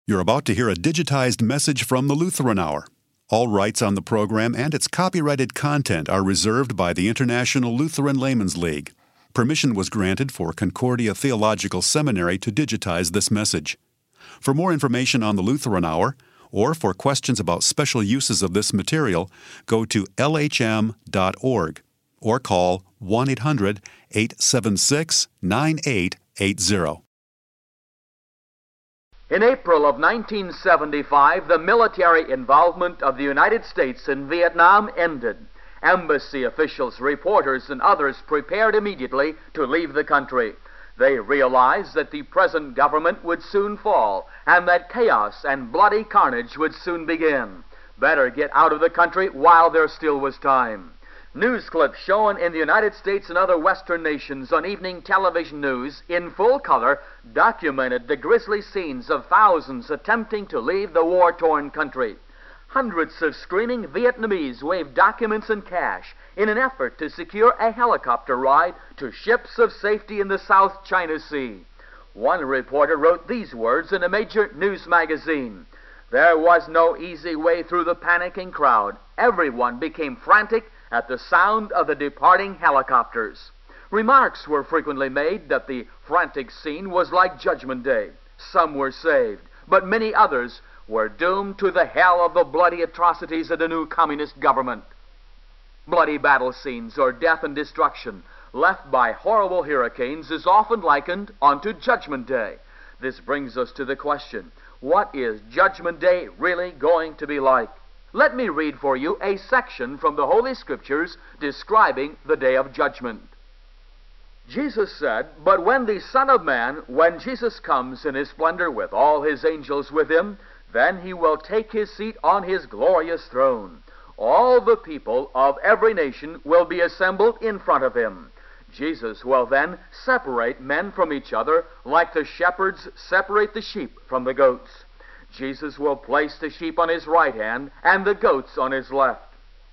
You're about to hear a digitized message from the Lutheran Hour. All rights on the program and its copyrighted content are reserved by the International Lutheran Laymen's League. Permission was granted for Concordia Theological Seminary to digitize this message. For more information on the Lutheran Hour, or for questions about special uses of this material, go to lhm.org or call 1-800-876-9880. In April of 1975, the military involvement of the United States in Vietnam ended. Embassy officials, reporters, and others prepared immediately to leave the country. They realized that the present government would soon fall, and that chaos and bloody carnage would soon begin. Better get out of the country while there still was time. News clips shown in the United States and other Western nations on evening television news in full color documented the grisly scenes of thousands attempting to leave the war-torn country. Hundreds of screaming Vietnamese waved documents and cash in an effort to secure a helicopter ride to ships of safety in the South China Sea. One reporter wrote these words in a major news magazine: "There was no easy way through the panicking crowd. Everyone became frantic at the sound of the departing helicopters." Remarks were frequently made that the frantic scene was like Judgment Day. Some were saved, but many others were doomed to the hell of the bloody atrocities of the new communist government. Bloody battle scenes or death and destruction left by horrible hurricanes is often likened unto Judgment Day. This brings us to the question, what is Judgment Day really going to be like? Let me read for you a section from the Holy Scriptures describing the Day of Judgment. Jesus said, "But when the Son of Man, when Jesus comes in his splendor with all his angels with him, then he will take his seat on his glorious throne. All the people of every nation will be assembled in front of him. Jesus will then separate men from each other like the shepherds separate the sheep from the goats. Jesus will place the sheep on his right hand and the goats on his left.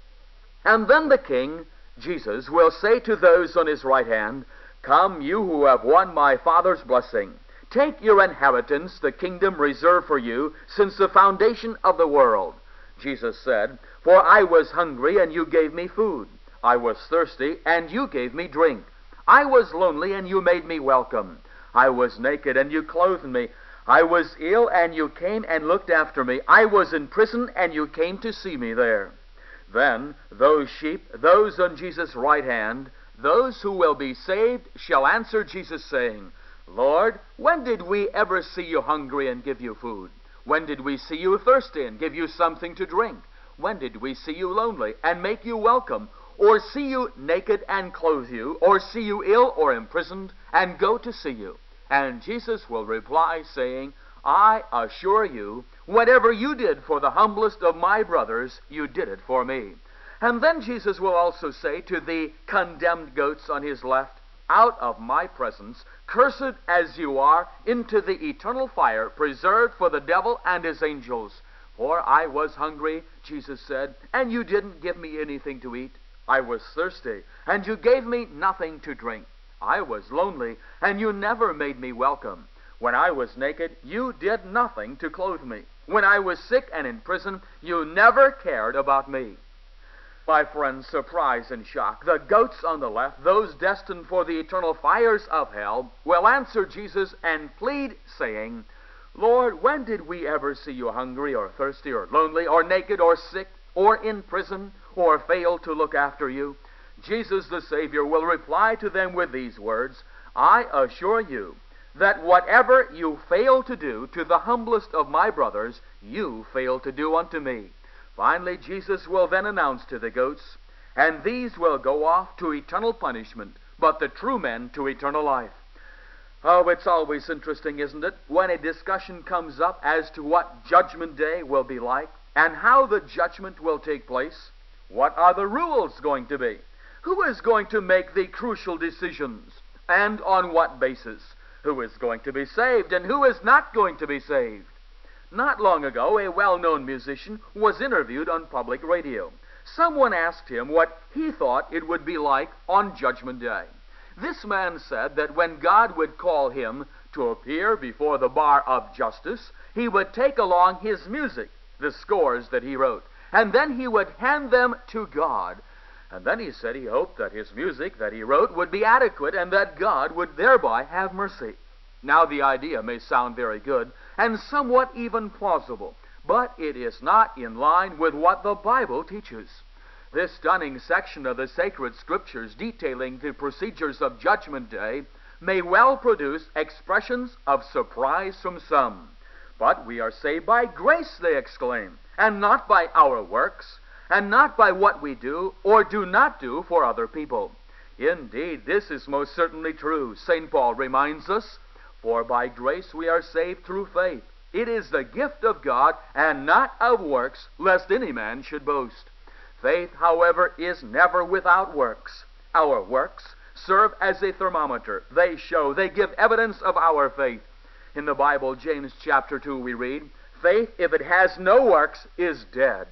And then the King, Jesus, will say to those on his right hand, 'Come, you who have won my Father's blessing. Take your inheritance, the kingdom reserved for you since the foundation of the world.' Jesus said, 'For I was hungry, and you gave me food. I was thirsty, and you gave me drink. I was lonely, and you made me welcome. I was naked, and you clothed me. I was ill, and you came and looked after me. I was in prison, and you came to see me there.' Then those sheep, those on Jesus' right hand, those who will be saved, shall answer Jesus, saying, 'Lord, when did we ever see you hungry and give you food? When did we see you thirsty and give you something to drink? When did we see you lonely and make you welcome, or see you naked and clothe you, or see you ill or imprisoned and go to see you?' And Jesus will reply, saying, 'I assure you, whatever you did for the humblest of my brothers, you did it for me.' And then Jesus will also say to the condemned goats on his left, 'Out of my presence, cursed as you are, into the eternal fire preserved for the devil and his angels. For I was hungry,' Jesus said, 'and you didn't give me anything to eat. I was thirsty, and you gave me nothing to drink. I was lonely, and you never made me welcome. When I was naked, you did nothing to clothe me. When I was sick and in prison, you never cared about me.'" My friends, surprise and shock, the goats on the left, those destined for the eternal fires of hell, will answer Jesus and plead, saying, "Lord, when did we ever see you hungry or thirsty or lonely or naked or sick or in prison or fail to look after you?" Jesus the Savior will reply to them with these words, "I assure you that whatever you fail to do to the humblest of my brothers, you fail to do unto me." Finally, Jesus will then announce to the goats, "And these will go off to eternal punishment, but the true men to eternal life." Oh, it's always interesting, isn't it, when a discussion comes up as to what Judgment Day will be like and how the judgment will take place. What are the rules going to be? Who is going to make the crucial decisions? And on what basis? Who is going to be saved and who is not going to be saved? Not long ago, a well-known musician was interviewed on public radio. Someone asked him what he thought it would be like on Judgment Day. This man said that when God would call him to appear before the bar of justice, he would take along his music, the scores that he wrote, and then he would hand them to God. And then he said he hoped that his music that he wrote would be adequate and that God would thereby have mercy. Now the idea may sound very good and somewhat even plausible, but it is not in line with what the Bible teaches. This stunning section of the sacred scriptures detailing the procedures of Judgment Day may well produce expressions of surprise from some. But we are saved by grace, they exclaim, and not by our works, and not by what we do or do not do for other people. Indeed, this is most certainly true. St. Paul reminds us, "For by grace we are saved through faith. It is the gift of God, and not of works, lest any man should boast." Faith, however, is never without works. Our works serve as a thermometer. They give evidence of our faith. In the Bible, James chapter 2, we read, "Faith, if it has no works, is dead."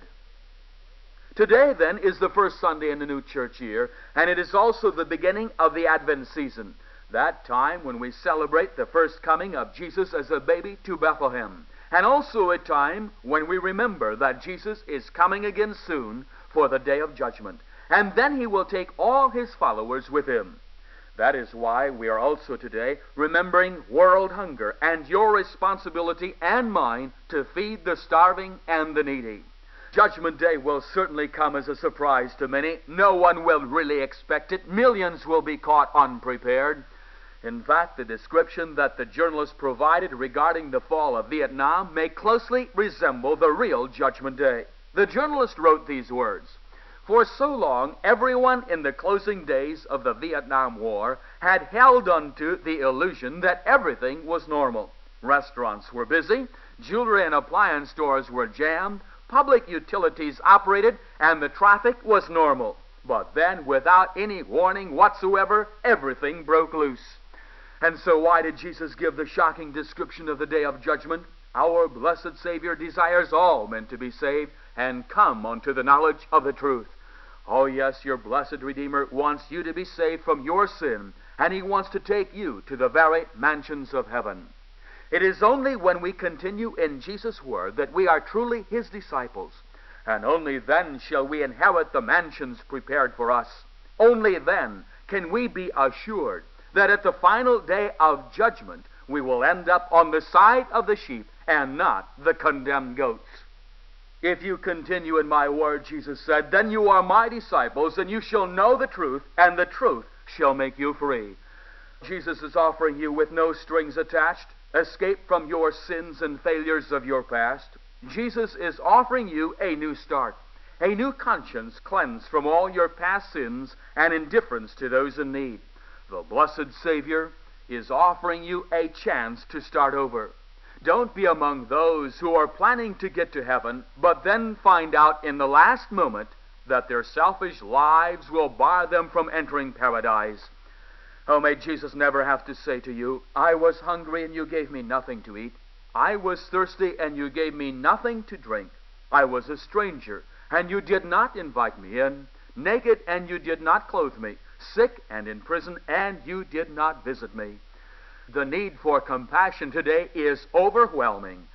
Today, then, is the first Sunday in the new church year, and it is also the beginning of the Advent season, that time when we celebrate the first coming of Jesus as a baby to Bethlehem, and also a time when we remember that Jesus is coming again soon for the day of judgment, and then he will take all his followers with him. That is why we are also today remembering world hunger and your responsibility and mine to feed the starving and the needy. Judgment Day will certainly come as a surprise to many. No one will really expect it. Millions will be caught unprepared. In fact, the description that the journalist provided regarding the fall of Vietnam may closely resemble the real Judgment Day. The journalist wrote these words, "For so long, everyone in the closing days of the Vietnam War had held unto the illusion that everything was normal. Restaurants were busy, jewelry and appliance stores were jammed, public utilities operated, and the traffic was normal. But then, without any warning whatsoever, everything broke loose." And so why did Jesus give the shocking description of the day of judgment? Our blessed Savior desires all men to be saved and come unto the knowledge of the truth. Oh yes, your blessed Redeemer wants you to be saved from your sin, and he wants to take you to the very mansions of heaven. It is only when we continue in Jesus' word that we are truly his disciples, and only then shall we inherit the mansions prepared for us. Only then can we be assured that at the final day of judgment we will end up on the side of the sheep and not the condemned goats. "If you continue in my word," Jesus said, "then you are my disciples, and you shall know the truth, and the truth shall make you free." Jesus is offering you with no strings attached escape from your sins and failures of your past. Jesus is offering you a new start, a new conscience cleansed from all your past sins and indifference to those in need. The blessed Savior is offering you a chance to start over. Don't be among those who are planning to get to heaven, but then find out in the last moment that their selfish lives will bar them from entering paradise. Oh, may Jesus never have to say to you, "I was hungry and you gave me nothing to eat. I was thirsty and you gave me nothing to drink. I was a stranger and you did not invite me in. Naked and you did not clothe me. Sick and in prison and you did not visit me." The need for compassion today is overwhelming.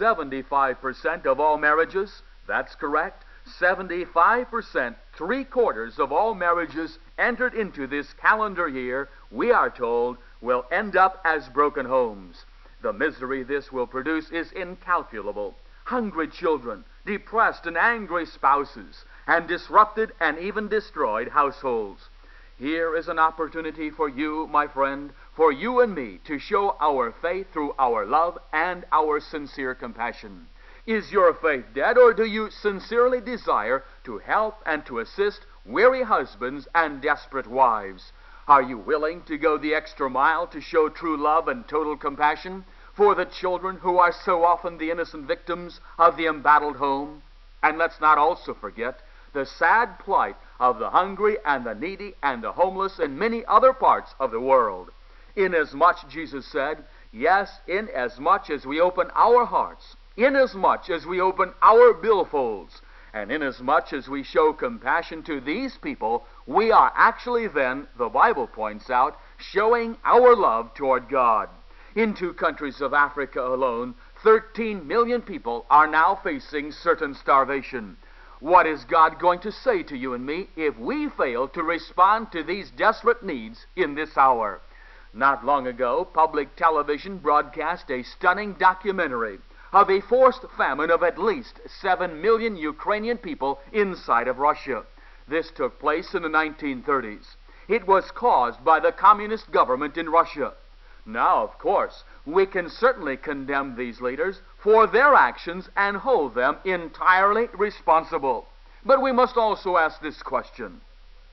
75% of all marriages, that's correct, 75%, 3/4 of all marriages entered into this calendar year, we are told, will end up as broken homes. The misery this will produce is incalculable. Hungry children, depressed and angry spouses, and disrupted and even destroyed households. Here is an opportunity for you, my friend, for you and me to show our faith through our love and our sincere compassion. Is your faith dead, or do you sincerely desire to help and to assist weary husbands and desperate wives? Are you willing to go the extra mile to show true love and total compassion for the children who are so often the innocent victims of the embattled home? And let's not also forget the sad plight of the hungry and the needy and the homeless in many other parts of the world. Inasmuch, Jesus said, yes, inasmuch as we open our hearts, inasmuch as we open our billfolds, and inasmuch as we show compassion to these people, we are actually then, the Bible points out, showing our love toward God. In 2 countries of Africa alone, 13 million people are now facing certain starvation. What is God going to say to you and me if we fail to respond to these desperate needs in this hour? Not long ago, public television broadcast a stunning documentary of a forced famine of at least 7 million Ukrainian people inside of Russia. This took place in the 1930s. It was caused by the communist government in Russia. Now, of course, we can certainly condemn these leaders for their actions and hold them entirely responsible. But we must also ask this question: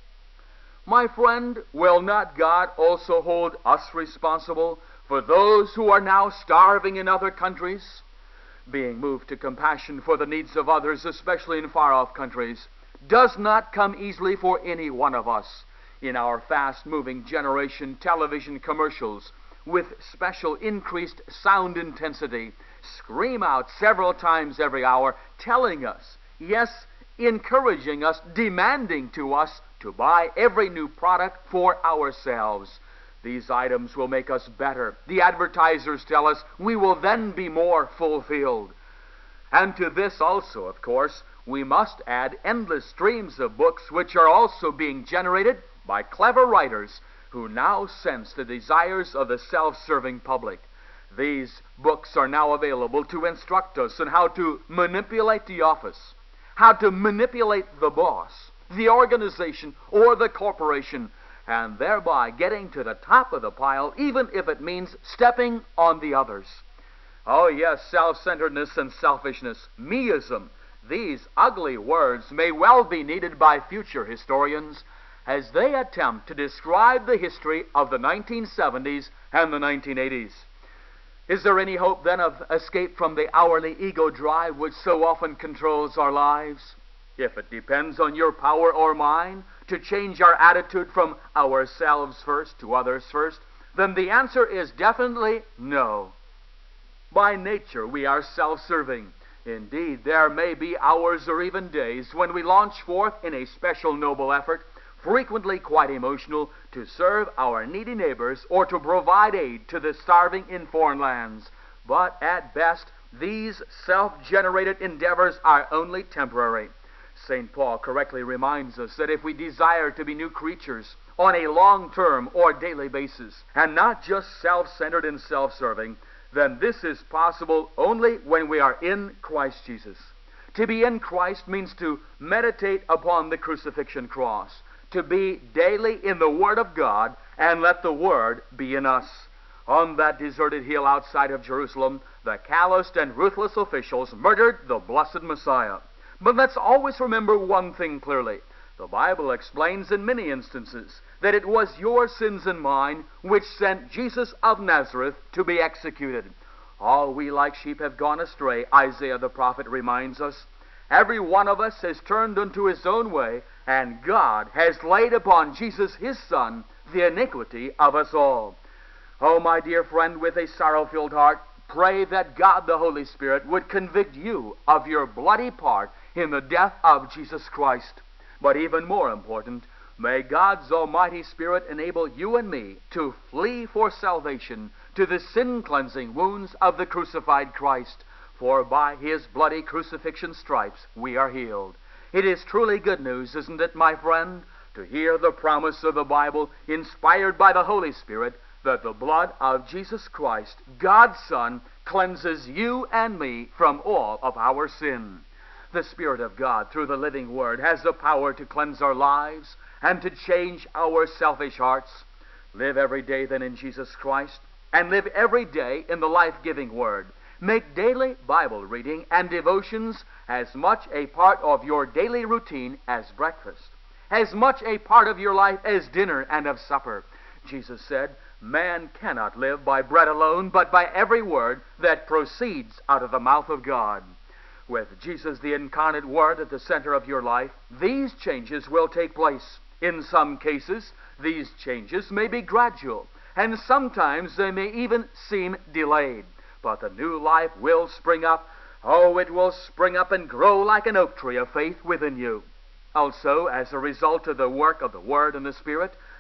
my friend, will not God also hold us responsible for those who are now starving in other countries? Being moved to compassion for the needs of others, especially in far-off countries, does not come easily for any one of us. In our fast-moving generation, television commercials with special increased sound intensity scream out several times every hour, telling us, yes, encouraging us, demanding to us to buy every new product for ourselves. These items will make us better. The advertisers tell us we will then be more fulfilled. And to this also, of course, we must add endless streams of books which are also being generated by clever writers who now sense the desires of the self-serving public. These books are now available to instruct us on how to manipulate the office, how to manipulate the boss, the organization, or the corporation, and thereby getting to the top of the pile, even if it means stepping on the others. Oh yes, self-centeredness and selfishness, meism, these ugly words may well be needed by future historians as they attempt to describe the history of the 1970s and the 1980s. Is there any hope then of escape from the hourly ego drive which so often controls our lives? If it depends on your power or mine to change our attitude from ourselves first to others first, then the answer is definitely no. By nature, we are self-serving. Indeed, there may be hours or even days when we launch forth in a special noble effort, frequently quite emotional, to serve our needy neighbors or to provide aid to the starving in foreign lands. But at best, these self-generated endeavors are only temporary. St. Paul correctly reminds us that if we desire to be new creatures on a long-term or daily basis, and not just self-centered and self-serving, then this is possible only when we are in Christ Jesus. To be in Christ means to meditate upon the crucifixion cross, to be daily in the Word of God, and let the Word be in us. On that deserted hill outside of Jerusalem, the calloused and ruthless officials murdered the blessed Messiah. But let's always remember one thing clearly. The Bible explains in many instances that it was your sins and mine which sent Jesus of Nazareth to be executed. All we like sheep have gone astray, Isaiah the prophet reminds us. Every one of us has turned unto his own way, and God has laid upon Jesus his Son the iniquity of us all. Oh, my dear friend, with a sorrow-filled heart, pray that God the Holy Spirit would convict you of your bloody part in the death of Jesus Christ. But even more important, may God's Almighty Spirit enable you and me to flee for salvation to the sin-cleansing wounds of the crucified Christ, for by his bloody crucifixion stripes we are healed. It is truly good news, isn't it, my friend, to hear the promise of the Bible, inspired by the Holy Spirit, that the blood of Jesus Christ, God's Son, cleanses you and me from all of our sin. The Spirit of God, through the living Word, has the power to cleanse our lives and to change our selfish hearts. Live every day then in Jesus Christ, and live every day in the life-giving Word. Make daily Bible reading and devotions as much a part of your daily routine as breakfast, as much a part of your life as dinner and of supper. Jesus said, "Man cannot live by bread alone, but by every word that proceeds out of the mouth of God." With Jesus, the incarnate Word, at the center of your life, these changes will take place. In some cases, these changes may be gradual, and sometimes they may even seem delayed. But the new life will spring up. Oh, it will spring up and grow like an oak tree of faith within you. Also, as a result of the work of the Word and the Spirit,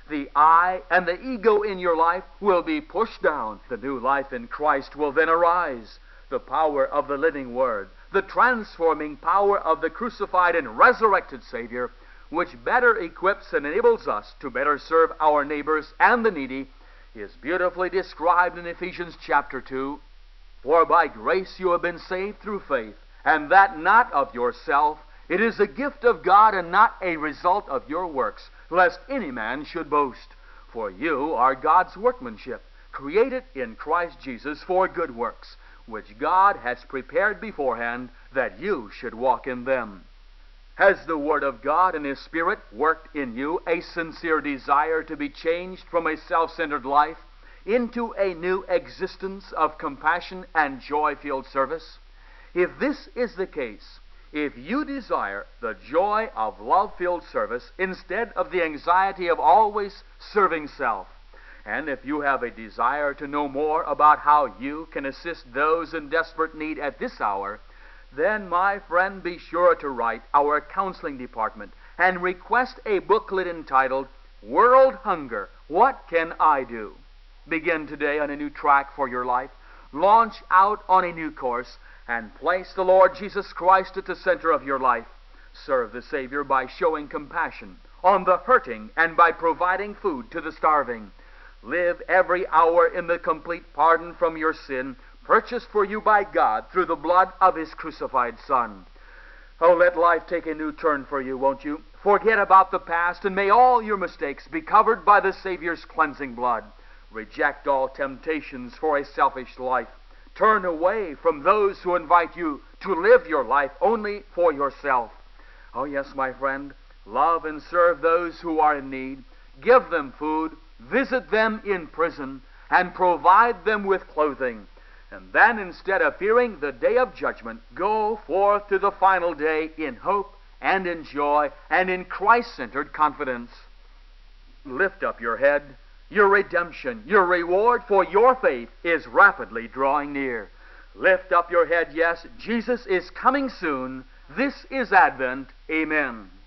The I and the ego in your life will be pushed down. The new life in Christ will then arise. The power of the living Word, the transforming power of the crucified and resurrected Savior, which better equips and enables us to better serve our neighbors and the needy, is beautifully described in Ephesians chapter 2. For by grace you have been saved through faith, and that not of yourself. It is a gift of God, and not a result of your works, lest any man should boast. For you are God's workmanship, created in Christ Jesus for good works, which God has prepared beforehand that you should walk in them. Has the Word of God and His Spirit worked in you a sincere desire to be changed from a self-centered life into a new existence of compassion and joy-filled service? If this is the case, if you desire the joy of love-filled service instead of the anxiety of always serving self, and if you have a desire to know more about how you can assist those in desperate need at this hour, then, my friend, be sure to write our counseling department and request a booklet entitled, World Hunger, What Can I Do? Begin today on a new track for your life. Launch out on a new course and place the Lord Jesus Christ at the center of your life. Serve the Savior by showing compassion on the hurting and by providing food to the starving. Live every hour in the complete pardon from your sin, purchased for you by God through the blood of His crucified Son. Oh, let life take a new turn for you, won't you? Forget about the past, and may all your mistakes be covered by the Savior's cleansing blood. Reject all temptations for a selfish life. Turn away from those who invite you to live your life only for yourself. Oh, yes, my friend, love and serve those who are in need. Give them food, visit them in prison, and provide them with clothing. And then, instead of fearing the day of judgment, go forth to the final day in hope and in joy and in Christ-centered confidence. Lift up your head. Your redemption, your reward for your faith is rapidly drawing near. Lift up your head, yes, Jesus is coming soon. This is Advent. Amen.